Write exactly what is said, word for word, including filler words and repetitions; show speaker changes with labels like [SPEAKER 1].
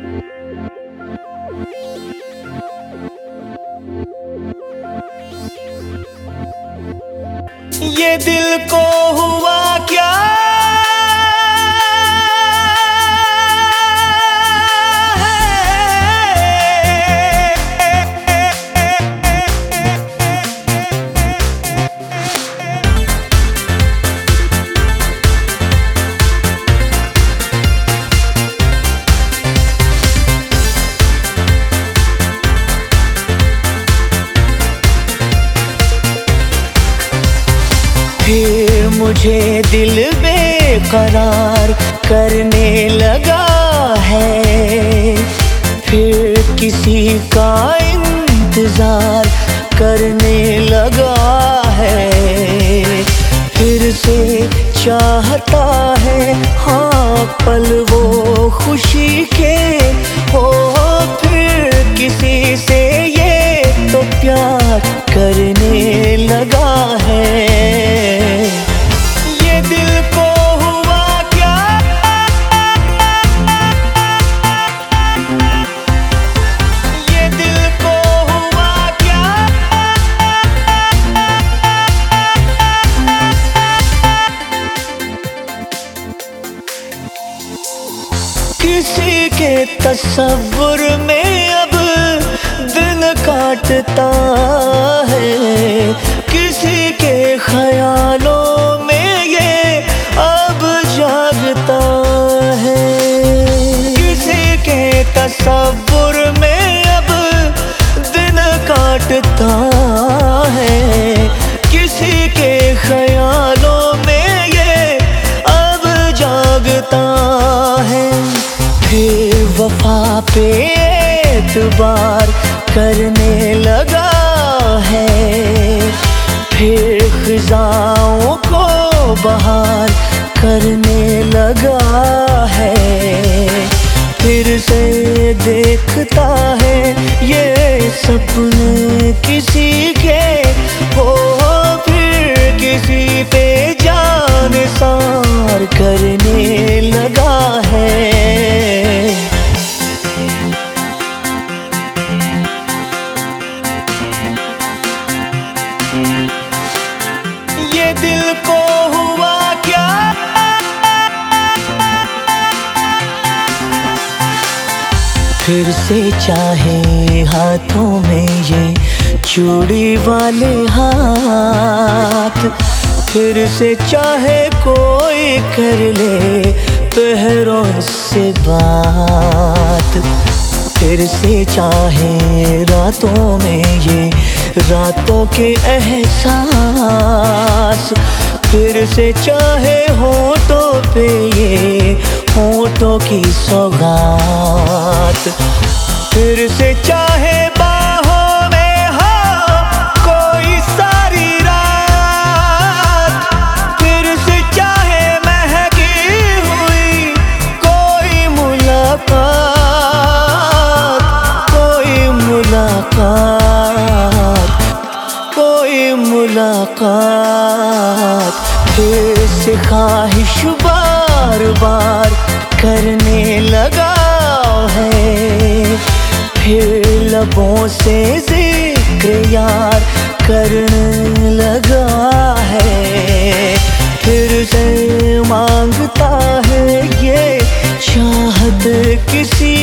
[SPEAKER 1] ये दिल को हुआ क्या, फिर मुझे दिल बेकरार करने लगा है, फिर किसी का इंतजार करने लगा है, फिर से चाहता है हाँ पल वो खुशी के हो, फिर किसी से ये तो प्यार करने लगा है। ये दिल को हुआ क्या, ये दिल को हुआ क्या, किसी के तस्वुर में अब दिन काटता है, किसी के ख्यालों में ये अब जागता है, किसी के तस्वुर में अब दिन काटता है, किसी के ख्यालों में ये अब जागता है, फिर वफा पे एतबार करने लगा है, फिर खिजाओं को बहार करने लगा है, फिर से देखता है ये सपने किसी के हो, फिर किसी पे जान सार करने लगा है। ये दिल को हुआ क्या, फिर से चाहे हाथों में ये चूड़ी वाले हाथ, फिर से चाहे कोई कर ले पहरों से बात, फिर से चाहे रातों में ये रातों के एहसास, फिर से चाहे होठों पे ये होठों की सौगात, फिर से चाहे बाहों में हो कोई सारी रात, फिर से चाहे महकी हुई कोई मुलाकात, कोई मुलाकात, कोई मुलाकात, फिर से ख्वाहिश बार बार करने लगा है, फिर लबों से जिक्र यार करने लगा है, फिर से मांगता है ये चाहत किसी